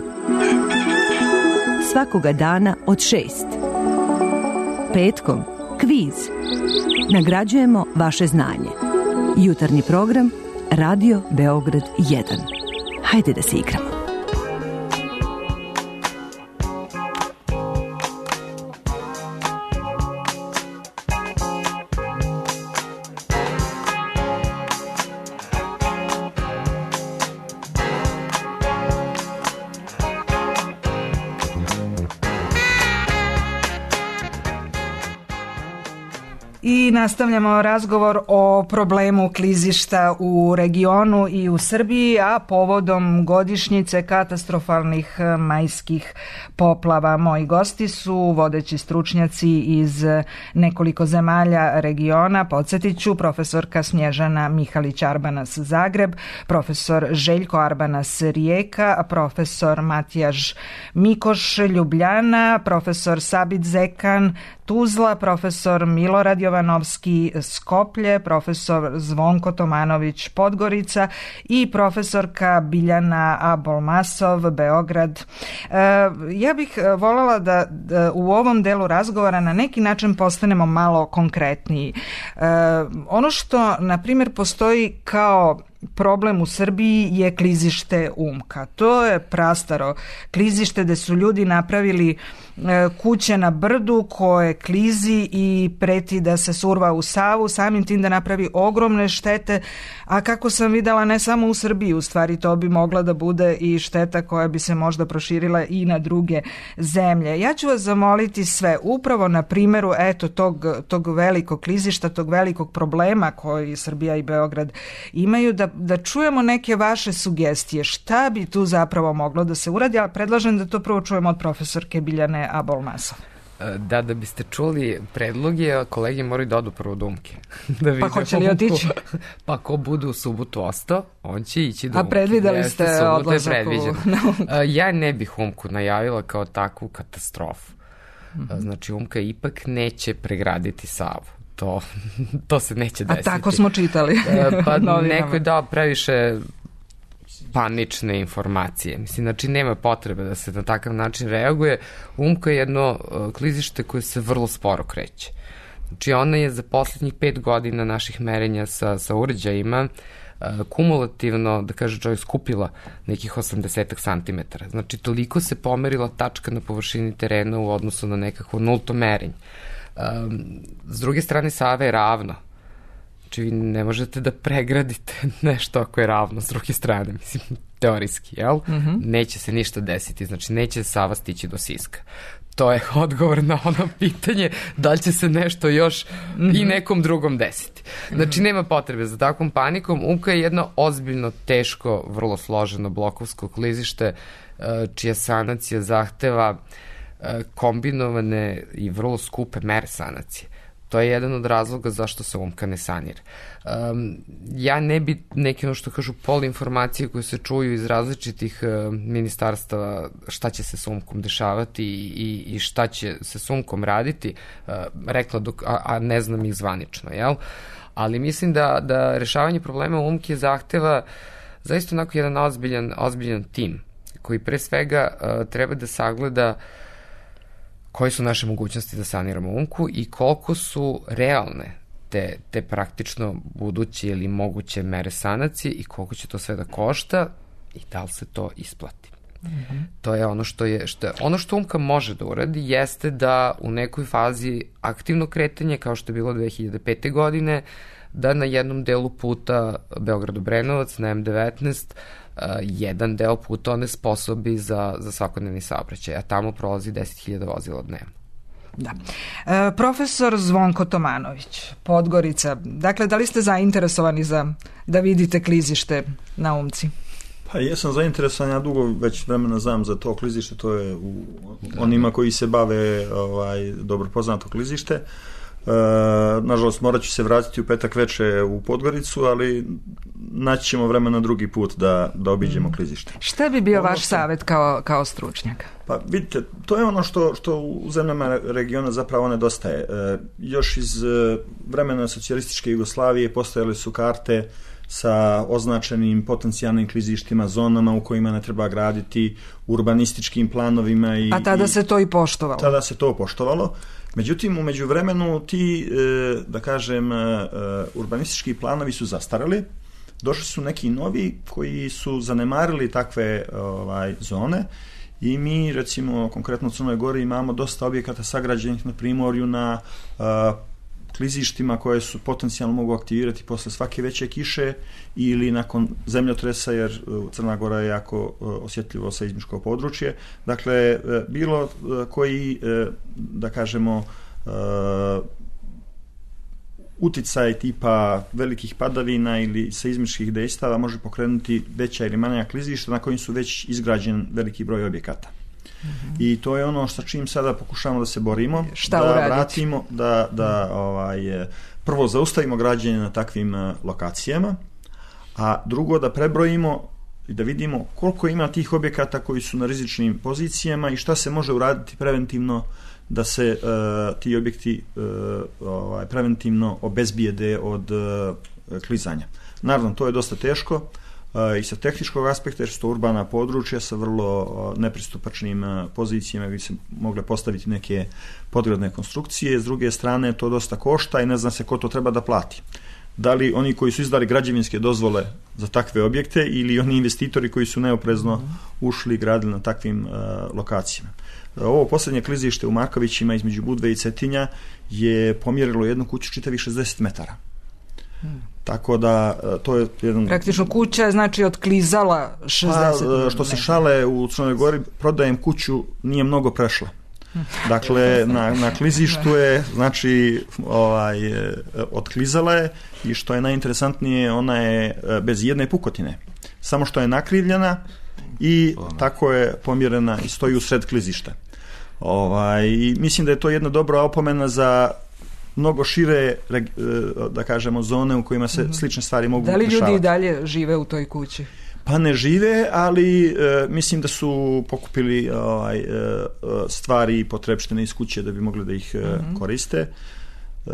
Svakoga dana od šest. Petkom kviz. Nagrađujemo vaše znanje. Jutarnji program Radio Beograd jedan. Hajde da se igramo. I nastavljamo razgovor o problemu klizišta u regionu i u Srbiji, a povodom godišnjice katastrofalnih majskih poplava. Moji gosti su vodeći stručnjaci iz nekoliko zemalja regiona. Podsjetit ću, profesorka Snježana Mihalić-Arbanas Zagreb, profesor Željko Arbanas Rijeka, profesor Matijaž Mikoš Ljubljana, profesor Sabit Zekan Tuzla, profesor Milorad Jovanovski Skoplje, profesor Zvonko Tomanović Podgorica i profesorka Biljana Abolmasov Beograd. E, ja bih voljela da, da u ovom delu razgovora na neki način postanemo malo konkretniji. E, ono što, na primjer, postoji kao problem u Srbiji je klizište Umka. To je prastaro klizište gde su ljudi napravili kuće na brdu koje klizi i preti da se surva u Savu, samim tim da napravi ogromne štete, a kako sam videla ne samo u Srbiji, u stvari to bi mogla da bude i šteta koja bi se možda proširila i na druge zemlje. Ja ću vas zamoliti sve, upravo na primjeru eto tog, tog velikog klizišta, tog velikog problema koji Srbija i Beograd imaju, da, da čujemo neke vaše sugestije. Šta bi tu zapravo moglo da se uradi? Ja predlažem da to prvo čujemo od profesorke Biljane Abolmasov. Da, da biste čuli predloge, kolegi moraju da odu prvo do Umke. Da pa hoće li otići? Pa ko bude u subotu ostao, on će ići do Umke. A predvideli ste odlazak u... Ja ne bih Umku najavila kao takvu katastrofu. Mm-hmm. Znači, Umka ipak neće pregraditi Savu. To, to se neće desiti. A tako smo čitali. Pa neko je dao previše panične informacije. Mislim, znači nema potrebe da se na takav način reaguje. Umka je jedno klizište koje se vrlo sporo kreće. Znači ona je za posljednjih pet godina naših merenja sa, sa uređajima kumulativno, da kaže čovjek, skupila nekih osamdeset santimetara. Znači toliko se pomerila tačka na površini terena u odnosu na nekakvo nulto merenje. Um, s druge strane, Sava je ravna. Znači vi ne možete da pregradite nešto ako je ravno s druge strane, mislim, teorijski, jel? Mm-hmm. Neće se ništa desiti, znači neće Sava stići do Siska. To je odgovor na ono pitanje da li će se nešto još mm-hmm. i nekom drugom desiti. Znači nema potrebe za takvom panikom. Umka je jedno ozbiljno, teško, vrlo složeno blokovsko klizište čija sanacija zahteva kombinovane i vrlo skupe mere sanacije. To je jedan od razloga zašto se Umka ne sanira. Um, ja ne bi neke, ono što kažu, pol informacije koje se čuju iz različitih uh, ministarstava šta će se s Umkom dešavati i, i, i šta će se s Umkom raditi, uh, rekla dok, a, a ne znam ih zvanično, jel? Ali mislim da, da rešavanje problema Umke zahteva zaista onako jedan ozbiljan, ozbiljan tim koji pre svega uh, treba da sagleda koje su naše mogućnosti da saniramo Umku i koliko su realne te, te praktično buduće ili moguće mere sanacije i koliko će to sve da košta i da li se to isplati. Mm-hmm. To je ono što je, što je, ono što Umka može da uradi jeste da u nekoj fazi aktivno kretanje, kao što je bilo dve hiljade pete godine, da na jednom delu puta Beograd-Obrenovac na M devetnaest uh, jedan deo puta on je sposobi za, za svakodnevni saobraćaj, a tamo prolazi deset hiljada vozila dnevno. Da. E, profesor Zvonko Tomanović, Podgorica. Dakle, da li ste zainteresovani za da vidite klizište na Umci? Pa jesam zainteresovan, ja dugo već vremena znam za to klizište, to je u onima koji se bave ovaj, dobro poznato klizište. E, nažalost, morat ću se vratiti u petak veče u Podgoricu, ali naći ćemo vremena drugi put da, da obiđemo mm. klizište. Šta bi bio ono vaš što... savjet kao, kao stručnjak? Pa vidite, to je ono što, što u zemljama regiona zapravo nedostaje. E, još iz e, vremena socijalističke Jugoslavije postojale su karte sa označenim potencijalnim klizištima, zonama u kojima ne treba graditi, urbanističkim planovima. I, A tada i, se to i poštovalo. Tada se to poštovalo. Međutim, u međuvremenu ti, da kažem, urbanistički planovi su zastarali. Došli su neki novi koji su zanemarili takve ovaj, zone i mi, recimo, konkretno u Crnoj Gori imamo dosta objekata sagrađenih na primorju na klizištima koje su potencijalno mogu aktivirati posle svake veće kiše ili nakon zemljotresa, jer Crna Gora je jako osjetljivo seizmičko područje. Dakle, bilo koji, da kažemo, uticaj tipa velikih padavina ili seizmičkih dejstava može pokrenuti veća ili manja klizišta na kojim su već izgrađen veliki broj objekata. Mm-hmm. I to je ono sa čim sada pokušavamo da se borimo. Šta da uraditi? vratimo, da, da ovaj, prvo zaustavimo građenje na takvim lokacijama, a drugo da prebrojimo i da vidimo koliko ima tih objekata koji su na rizičnim pozicijama i šta se može uraditi preventivno da se uh, ti objekti uh, ovaj, preventivno obezbijede od uh, klizanja. Naravno, to je dosta teško uh, i sa tehničkog aspekta, jer su to urbana područja sa vrlo uh, nepristupačnim uh, pozicijama gdje se mogle postaviti neke podgradne konstrukcije. S druge strane, to dosta košta i ne zna se ko to treba da plati. Da li oni koji su izdali građevinske dozvole za takve objekte ili oni investitori koji su neoprezno ušli i gradili na takvim uh, lokacijama. Ovo posljednje klizište u Markovićima između Budve i Cetinja je pomjerilo jednu kuću čitavih šezdeset metara. Hmm. Tako da to je jedan... Praktično kuća je znači otklizala šezdeset metara. Pa, što se šale u Crnoj Gori, prodajem kuću, nije mnogo prešla. Dakle, na, na klizištu je, znači, ovaj, otklizala je i što je najinteresantnije, ona je bez jedne pukotine. Samo što je nakrivljena i tako je pomjerena i stoji u sred klizišta. Ovaj, i mislim da je to jedna dobra opomena za mnogo šire, da kažemo, zone u kojima se slične stvari mogu dešavati. Da li ljudi i dalje žive u toj kući? Pa ne žive, ali e, mislim da su pokupili ovaj, e, stvari i potrebštine iz kuće da bi mogli da ih e, mm-hmm. koriste. E,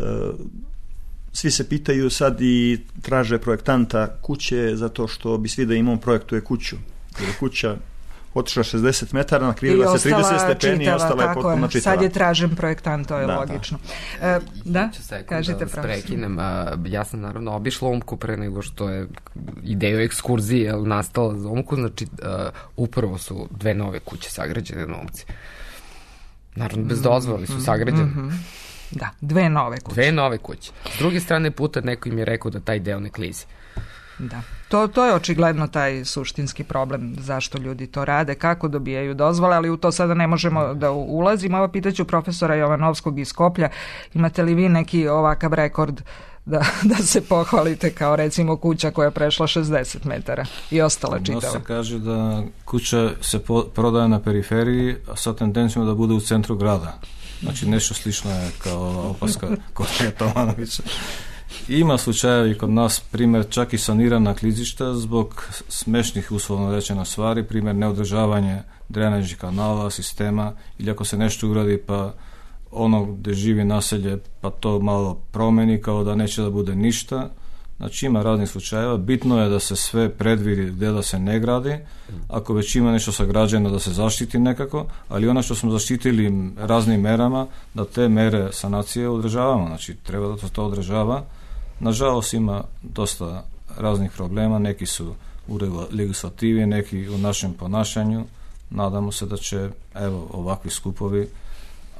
svi se pitaju sad i traže projektanta kuće zato što bi svi da im on projektuje kuću. Jer kuća otišla šezdeset metara, nakrivila se trideset stepeni i ostala je potpuno čitava. Sad je tražen projektant, to je da, logično. Da, e, da? kažite da prekinem. Ja sam naravno obišla Umku pre nego što je ideja ekskurzije nastala za Umku, znači upravo su dve nove kuće sagrađene na Umci. Naravno, bez dozvole su sagrađene. Mm-hmm. Da, dve nove kuće. Dve nove kuće. S druge strane puta neko im je rekao da taj deo ne klizi. Da. To, to je očigledno taj suštinski problem zašto ljudi to rade, kako dobijaju dozvole, ali u to sada ne možemo da ulazimo. Evo, pitaću profesora Jovanovskog iz Skoplja, imate li vi neki ovakav rekord da, da se pohvalite kao recimo kuća koja je prešla šezdeset metara i ostala čitava? No se kaže da kuća se po, prodaje na periferiji, a sa tendencijom da bude u centru grada. Znači nešto slično je kao opaska Kočija Tomanovića. Ima slučajevi kod nas, primjer čak i sanirana klizišta zbog smešnih, uslovno rečeno, stvari, primjer neodržavanje drenažnih kanala, sistema, ili ako se nešto uradi pa ono gdje živi naselje pa to malo promeni kao da neće da bude ništa. Znači ima raznih slučajeva, bitno je da se sve predvidi gdje da se ne gradi, ako već ima nešto sagrađeno da se zaštiti nekako, ali ono što smo zaštitili raznim merama, da te mere sanacije održavamo, znači treba da to, to održava. Nažalost ima dosta raznih problema, neki su u legislativi, neki u našem ponašanju. Nadamo se da će evo ovakvi skupovi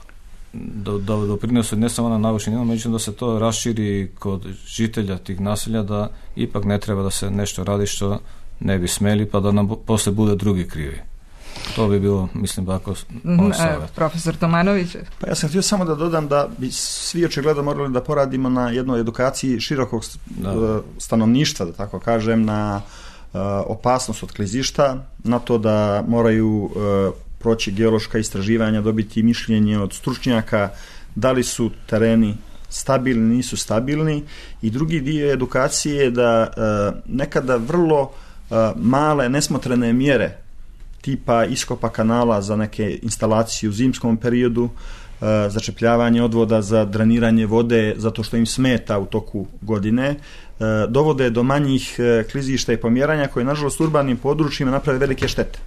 da, da doprinose ne samo na narušenje, međutim da se to raširi kod žitelja tih naselja, da ipak ne treba da se nešto radi što ne bi smeli, pa da nam posle bude drugi krivi. To bi bilo, mislim, tako moj savjet. Profesor Tomanović. Pa ja sam htio samo da dodam da bi svi očigledno morali da poradimo na jednoj edukaciji širokog da. stanovništva, da tako kažem, na uh, opasnost od klizišta, na to da moraju uh, proći geološka istraživanja, dobiti mišljenje od stručnjaka da li su tereni stabilni, nisu stabilni, i drugi dio edukacije je da uh, nekada vrlo uh, male nesmotrene mjere tipa iskopa kanala za neke instalacije u zimskom periodu, uh, začepljavanje odvoda za dreniranje vode zato što im smeta u toku godine, uh, dovode do manjih uh, klizišta i pomjeranja koje nažalost u urbanim područjima naprave velike štete.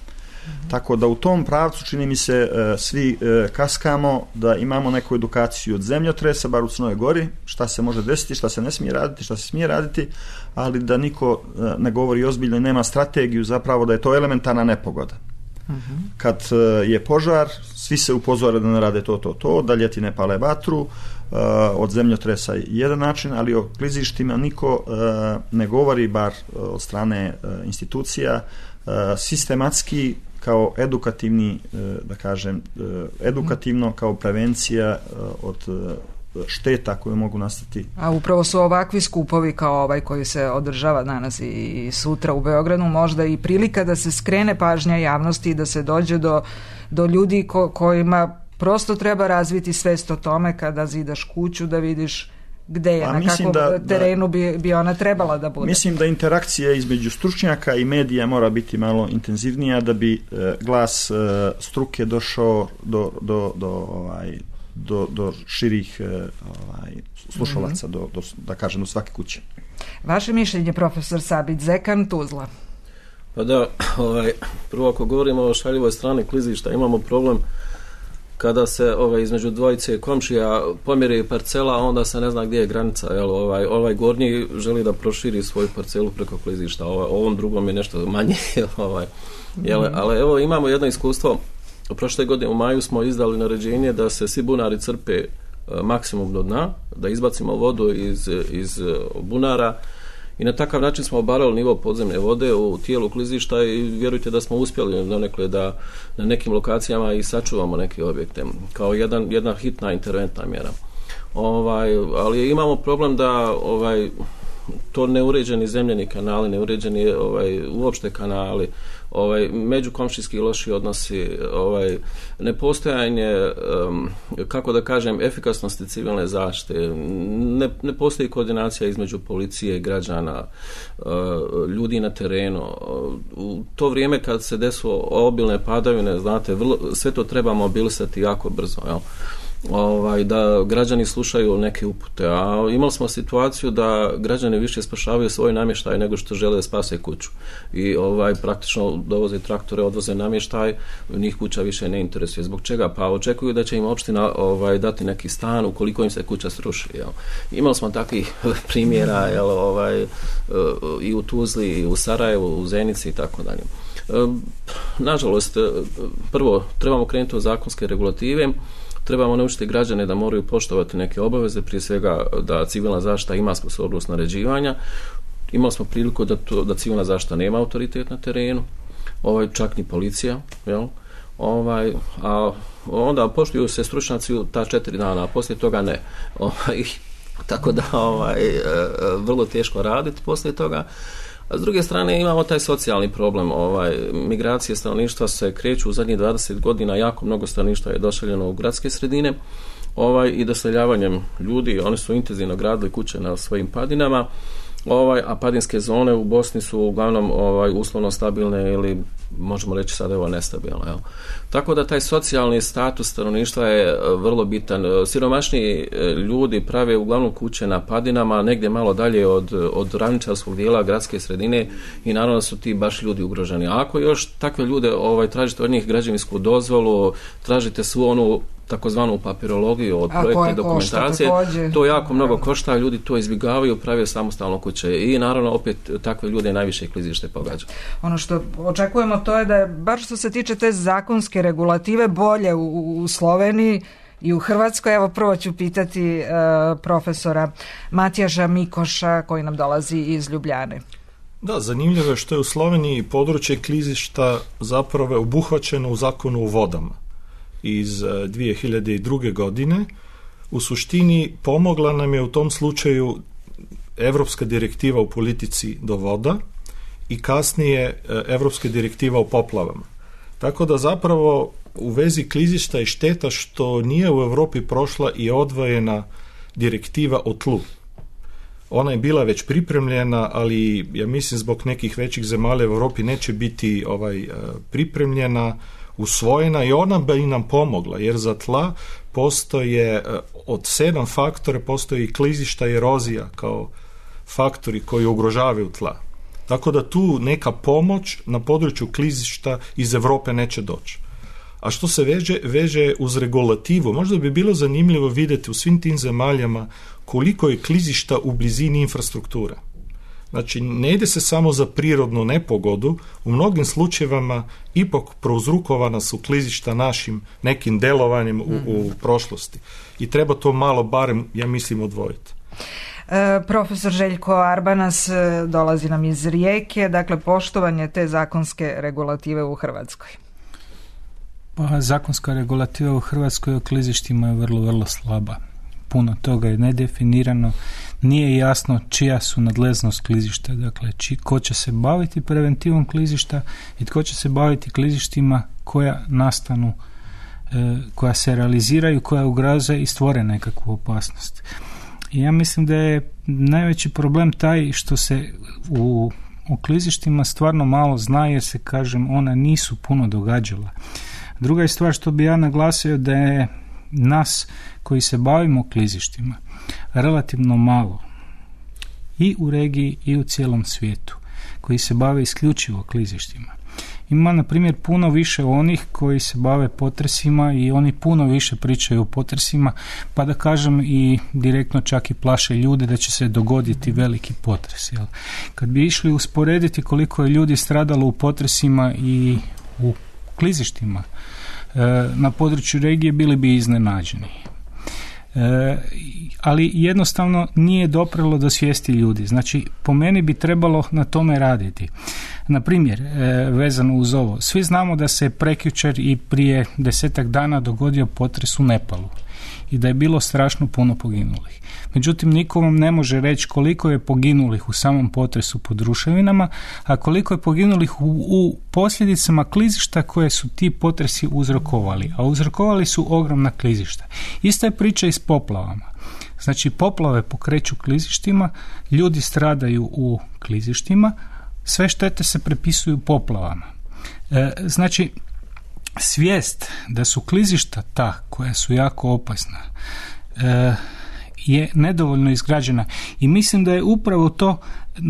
Tako da u tom pravcu čini mi se e, svi e, kaskamo da imamo neku edukaciju od zemljotresa, bar u Crnoj Gori, šta se može desiti, šta se ne smije raditi, šta se smije raditi, ali da niko e, ne govori ozbiljno i nema strategiju zapravo da je to elementarna nepogoda. Uh-huh. Kad e, je požar, svi se upozore da ne rade to, to, to, da ljeti ne pale vatru, e, od zemljotresa jedan način, ali o klizištima niko e, ne govori, bar od strane e, institucija, e, sistematski, kao edukativni, da kažem, edukativno kao prevencija od šteta koje mogu nastati. A upravo su ovakvi skupovi kao ovaj koji se održava danas i sutra u Beogradu možda i prilika da se skrene pažnja javnosti i da se dođe do, do ljudi ko, kojima prosto treba razviti svest o tome kada zidaš kuću da vidiš gde je, A na kakvom da, terenu bi, bi ona trebala da bude. Mislim da interakcija između stručnjaka i medija mora biti malo intenzivnija da bi e, glas e, struke došao do, do, do, ovaj, do, do širih e, ovaj, slušalaca, mm-hmm. do, do, da kažem, do svake kuće. Vaše mišljenje, profesor Sabit Zekan, Tuzla? Pa da, ovaj, prvo ako govorimo o šaljivoj strani klizišta, imamo problem kada se ovaj, između dvojice komšija pomjeri parcela, onda se ne zna gdje je granica. Jel, ovaj, ovaj gornji želi da proširi svoju parcelu preko klizišta, ovaj, ovom drugom je nešto manje. Ovaj, jel, ali evo imamo jedno iskustvo. Prošle godine u maju smo izdali naređenje da se svi bunari crpe maksimum do dna, da izbacimo vodu iz, iz bunara, i na takav način smo obarali nivo podzemne vode u tijelu klizišta i vjerujte da smo uspjeli donekle da na nekim lokacijama i sačuvamo neke objekte kao jedan, jedna hitna interventna mjera. Ovaj, ali imamo problem da ovaj, to neuređeni zemljeni kanali, neuređeni ovaj, uopšte kanali, ovaj, međukomšijski loši odnosi, ovaj, nepostojanje, um, kako da kažem, efikasnosti civilne zaštite, ne, ne postoji koordinacija između policije i građana, uh, ljudi na terenu. U to vrijeme kad se desilo obilne padavine, znate, vrlo, sve to treba mobilisati jako brzo, jel? Ovaj, da građani slušaju neke upute, a imali smo situaciju da građani više spašavaju svoj namještaj nego što žele da spase kuću i ovaj, praktično dovoze traktore, odvoze namještaj, njih kuća više ne interesuje. Zbog čega? Pa očekuju da će im opština ovaj, dati neki stan ukoliko im se kuća sruši. Jel? Imali smo takvih primjera, jel, ovaj, i u Tuzli, i u Sarajevu, u Zenici i tako dalje. Nažalost, prvo trebamo krenuti od zakonske regulative. Trebamo naučiti građane da moraju poštovati neke obaveze, prije svega da civilna zaštita ima sposobnost naređivanja. Imali smo priliku da, to, da civilna zaštita nema autoritet na terenu, ovaj, čak ni policija, jel? Ovaj, a onda poštuju se stručnjaci ta četiri dana, a poslije toga ne. Ovaj, tako da ovaj, vrlo teško raditi poslije toga. A s druge strane imamo taj socijalni problem, ovaj, migracije stanovništva se kreću u zadnjih dvadeset godina, jako mnogo stanovništva je došaljeno u gradske sredine, ovaj, i doseljavanjem ljudi, oni su intenzivno gradili kuće na svojim padinama, ovaj, a padinske zone u Bosni su uglavnom ovaj, uslovno stabilne ili možemo reći sad evo nestabilne. Jel? Tako da taj socijalni status stanovništva je vrlo bitan. Siromašniji ljudi prave uglavnom kuće na padinama, negdje malo dalje od, od ravničarskog dijela gradske sredine i naravno su ti baš ljudi ugroženi. A ako još takve ljude ovaj, tražite od njih građevinsku dozvolu, tražite svu onu takozvanu papirologiju od projektne dokumentacije, košta, to jako mnogo košta, ljudi to izbjegavaju, prave samostalno kuće i naravno opet takve ljude najviše klizište pogađa. Ono što očekujemo to je da je, bar što se tiče te zakonske regulative, bolje u, u Sloveniji, i u Hrvatskoj. Evo prvo ću pitati uh, profesora Matijaša Mikoša koji nam dolazi iz Ljubljane. Da, zanimljivo je što je u Sloveniji područje klizišta zapravo obuhvaćeno u zakonu o vodama iz dvije hiljade druge. godine. U suštini pomogla nam je u tom slučaju Evropska direktiva u politici do voda i kasnije Evropska direktiva o poplavama. Tako da zapravo u vezi klizišta je šteta što nije u Europi prošla i odvojena direktiva o tlu. Ona je bila već pripremljena, ali ja mislim zbog nekih većih zemalja u Europi neće biti ovaj pripremljena, usvojena i ona bi nam pomogla, jer za tla postoje od sedam faktora, postoji klizišta i erozija kao faktori koji ugrožavaju tla. Tako da tu neka pomoć na području klizišta iz Europe neće doći. A što se veže, veže uz regulativu, možda bi bilo zanimljivo vidjeti u svim tim zemaljama koliko je klizišta u blizini infrastruktura. Znači, ne ide se samo za prirodnu nepogodu, u mnogim slučajevima ipak prouzrukovana su klizišta našim nekim delovanjem u, u prošlosti. I treba to malo barem, ja mislim, odvojiti. E, profesor Željko Arbanas dolazi nam iz Rijeke, dakle poštovanje te zakonske regulative u Hrvatskoj. Pa, zakonska regulativa u Hrvatskoj o klizištima je vrlo, vrlo slaba. Puno toga je nedefinirano, nije jasno čija su nadležnost klizišta, dakle či, ko će se baviti preventivom klizišta i tko će se baviti klizištima koja nastanu, e, koja se realiziraju, koja ugroze i stvore nekakvu opasnost. I ja mislim da je najveći problem taj što se u, u klizištima stvarno malo zna, jer se, kažem, ona nisu puno događala. Druga je stvar što bi ja naglasio da je nas koji se bavimo klizištima relativno malo i u regiji i u cijelom svijetu koji se bave isključivo klizištima. Ima, na primjer, puno više onih koji se bave potresima i oni puno više pričaju o potresima, pa da kažem i direktno čak i plaše ljude da će se dogoditi veliki potres. Jel? Kad bi išli usporediti koliko je ljudi stradalo u potresima i u klizištima na području regije, bili bi iznenađeni. E, ali jednostavno nije doprelo do svijesti ljudi. Znači, po meni bi trebalo na tome raditi. Na primjer, e, vezano uz ovo, svi znamo da se prekjučer i prije desetak dana dogodio potres u Nepalu i da je bilo strašno puno poginulih. Međutim, niko vam ne može reći koliko je poginulih u samom potresu pod ruševinama, a koliko je poginulih u, u posljedicama klizišta koje su ti potresi uzrokovali. A uzrokovali su ogromna klizišta. Ista je priča i s poplavama. Znači, poplave pokreću klizištima, ljudi stradaju u klizištima, sve štete se prepisuju poplavama. E, znači, svijest da su klizišta ta koja su jako opasna e, je nedovoljno izgrađena i mislim da je upravo to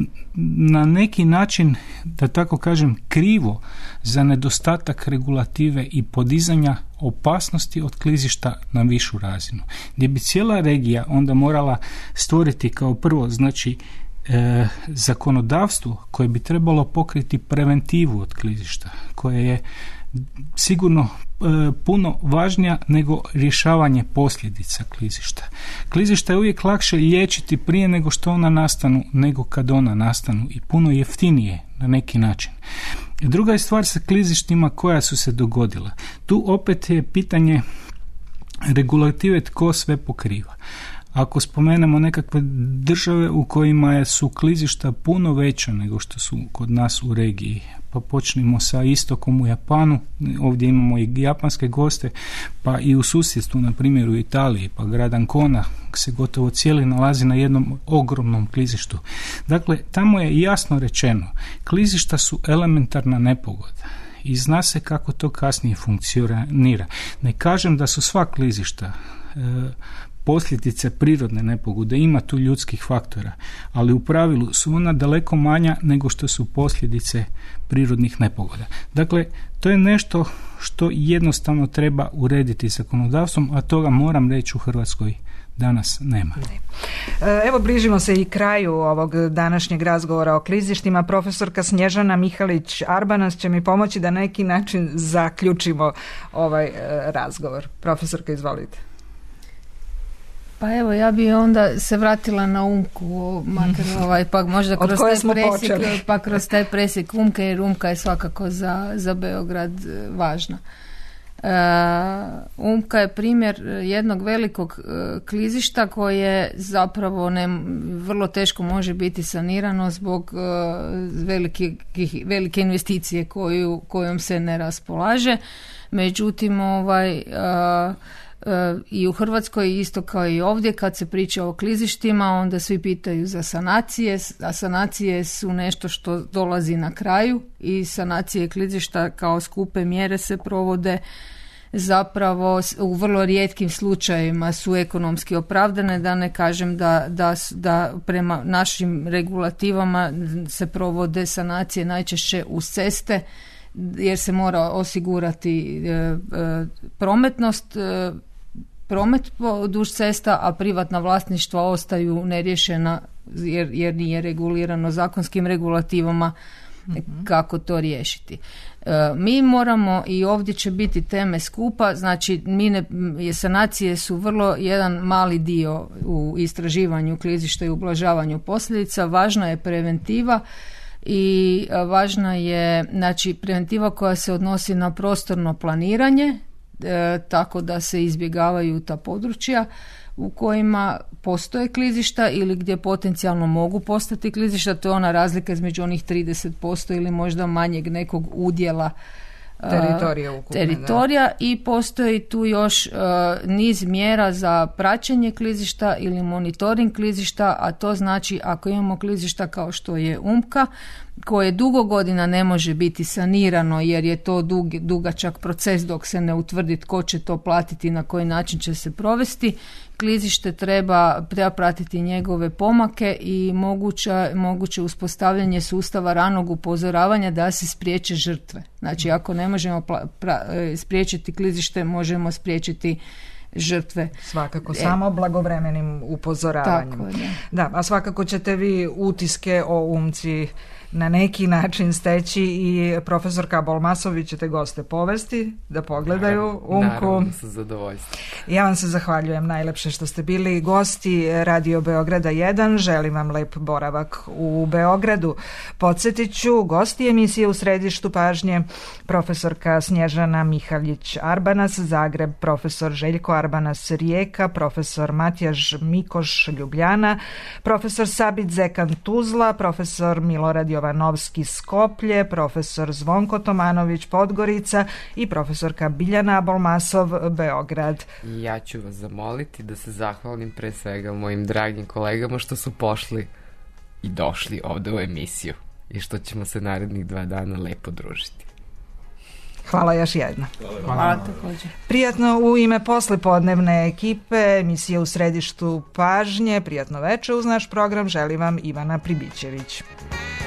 na neki način, da tako kažem, krivo za nedostatak regulative i podizanja opasnosti od klizišta na višu razinu, gdje bi cijela regija onda morala stvoriti kao prvo, znači, e, zakonodavstvo koje bi trebalo pokriti preventivu od klizišta, koje je sigurno e, puno važnija nego rješavanje posljedica klizišta. Klizišta je uvijek lakše liječiti prije nego što ona nastanu, nego kad ona nastanu, i puno jeftinije na neki način. Druga je stvar sa klizištima koja su se dogodila. Tu opet je pitanje regulative tko sve pokriva. Ako spomenemo nekakve države u kojima su klizišta puno veća nego što su kod nas u regiji, pa počnimo sa istokom u Japanu, ovdje imamo i japanske goste, pa i u susjedstvu, na primjer u Italiji, pa grad Ancona se gotovo cijeli nalazi na jednom ogromnom klizištu. Dakle, tamo je jasno rečeno, klizišta su elementarna nepogoda i zna se kako to kasnije funkcionira. Ne kažem da su sva klizišta e, posljedice prirodne nepogode, ima tu ljudskih faktora, ali u pravilu su ona daleko manja nego što su posljedice prirodnih nepogoda. Dakle, to je nešto što jednostavno treba urediti zakonodavstvom, a toga, moram reći, u Hrvatskoj danas nema. Evo, bližimo se i kraju ovog današnjeg razgovora o klizištima. Profesorka Snježana Mihalić-Arbanas će mi pomoći da na neki način zaključimo ovaj razgovor. Profesorka, izvolite. Pa evo, ja bi onda se vratila na Umku, makar ovaj, pa možda kroz taj presjek, pa kroz taj presjek Umke, jer Umka je svakako za, za Beograd važna. Uh, Umka je primjer jednog velikog uh, klizišta koje zapravo ne, vrlo teško može biti sanirano zbog uh, velike, velike investicije koju, kojom se ne raspolaže. Međutim, ovaj uh, uh, i u Hrvatskoj isto kao i ovdje kad se priča o klizištima, onda svi pitaju za sanacije, a sanacije su nešto što dolazi na kraju i sanacije klizišta kao skupe mjere se provode zapravo u vrlo rijetkim slučajevima su ekonomski opravdane, da ne kažem da, da, da prema našim regulativama se provode sanacije najčešće uz ceste jer se mora osigurati e, e, prometnost, e, promet duž cesta, a privatna vlasništva ostaju neriješena jer, jer nije regulirano zakonskim regulativama kako to riješiti. E, mi moramo, i ovdje će biti teme skupa, znači mi ne, sanacije su vrlo jedan mali dio u istraživanju klizišta i ublažavanju posljedica. Važna je preventiva i važna je, znači, preventiva koja se odnosi na prostorno planiranje, e, tako da se izbjegavaju ta područja u kojima postoje klizišta ili gdje potencijalno mogu postati klizišta. To je ona razlika između onih trideset posto ili možda manjeg nekog udjela teritorija, ukupne, teritorija i postoji tu još uh, niz mjera za praćenje klizišta ili monitoring klizišta, a to znači ako imamo klizišta kao što je Umka koje dugo godina ne može biti sanirano jer je to dug, dugačak proces dok se ne utvrdi tko će to platiti i na koji način će se provesti. Klizište treba, treba pratiti njegove pomake i moguća, moguće uspostavljanje sustava ranog upozoravanja da se spriječe žrtve. Znači ako ne možemo pla, pra, spriječiti klizište, možemo spriječiti žrtve. Svakako, e. samo blagovremenim upozoravanjem. Tako, da. Da, a svakako ćete vi utiske o Umci na neki način steći i profesorka Bolmasović ćete goste povesti da pogledaju naravno, Umku. Naravno, sa zadovoljstvom. Ja vam se zahvaljujem najlepše što ste bili gosti Radio Beograda jedan. Želim vam lep boravak u Beogradu. Podsjetit ću, gosti emisije U središtu pažnje profesorka Snježana Mihaljić-Arbanas, Zagreb, profesor Željko Arbanas, Rijeka, profesor Matijaž Mikoš, Ljubljana, profesor Sabit Zekan, Tuzla, profesor Milorad Jovanovski, Skoplje, profesor Zvonko Tomanović, Podgorica i profesorka Biljana Bolmasov, Beograd. Ja ću vas zamoliti da se zahvalim pre svega mojim dragim kolegama što su pošli i došli ovde u emisiju i što ćemo se narednih dva dana lepo družiti. Hvala još jedna. Hvala, Hvala također. Prijatno u ime poslepodnevne ekipe emisije U središtu pažnje. Prijatno veče uz naš program želi vam Ivana Pribićević.